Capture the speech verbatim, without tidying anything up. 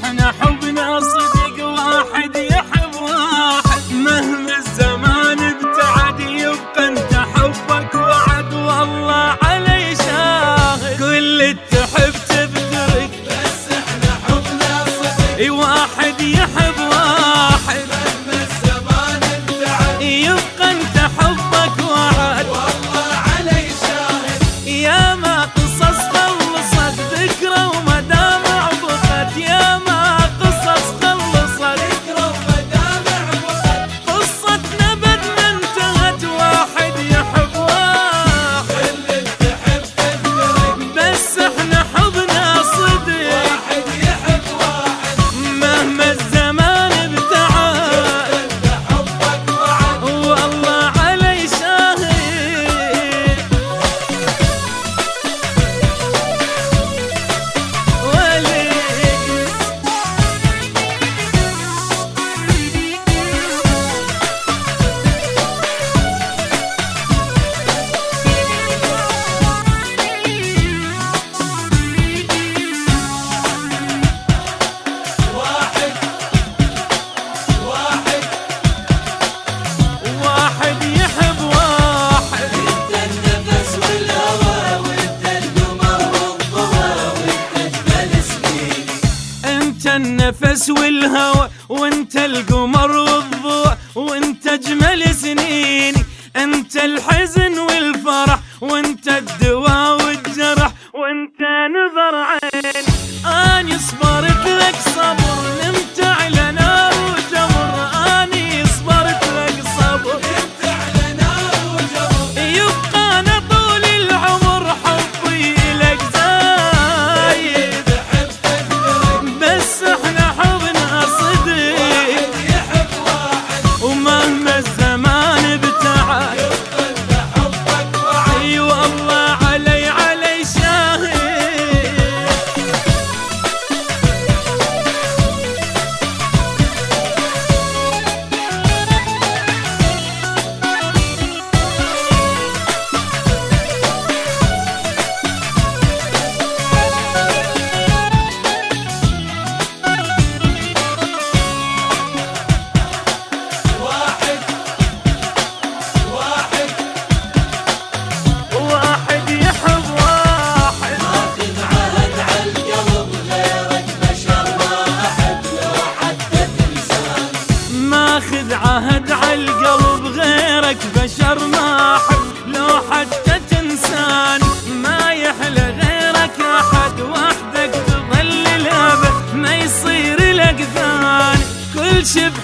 احنا حبنا صدق واحد يحب واحد، مهما الزمان ابتعد يبقى انت حبك وعد، والله علي شاهد كل التحب تفترق، بس احنا حبنا صدق واحد يحب واحد، مهما الزمان ابتعد يبقى انت حبك وعد، والله علي شاهد. يا ما قصص خلصت ذكرى ومدامع بقت، يا ما قصص خلصت ذكرى ومدامع بقت، قصتنا بدنا انتهت، واحد يحب واحد، كل التحب تفترق، بس احنا حبنا صدق، واحد يحب واحد، مهما الزمان ابتعد، انت حبك وعد، والله علي شاهد. ولي واحد واحد واحد يحب واحد، انت النفس والهوى وانت القمر والضوى وانت اجمل سنيني، انت النفس والهوى وانت القمر والضوء وانت اجمل سنيني، انت الحزن والفرح وانت الدواء والجرح وانت نظر عين، اني صبرت لك صبر نمت على نار وجمر، اني صبرت لك صبر انت على نار وجمر، يبقى انا طول العمر حبي لك زايد، تحب تفترق، بس احنا حبنا صدق، واحد يحب واحد، ومهما الزمان ابتعد، يبقى انت حبك وعد، اي والله علي علي شاهد. واحد واحد واحد يحب واحد، ماخذ عهد على القلب غيرك بشر ما احب لو حتى تنساني، ماخذ عهد على القلب غيرك بشر ما احب لو حتى تنساني، ما يحلى غيرك احد وحدك تظل الابد، ما يصير لك ثاني، كل شي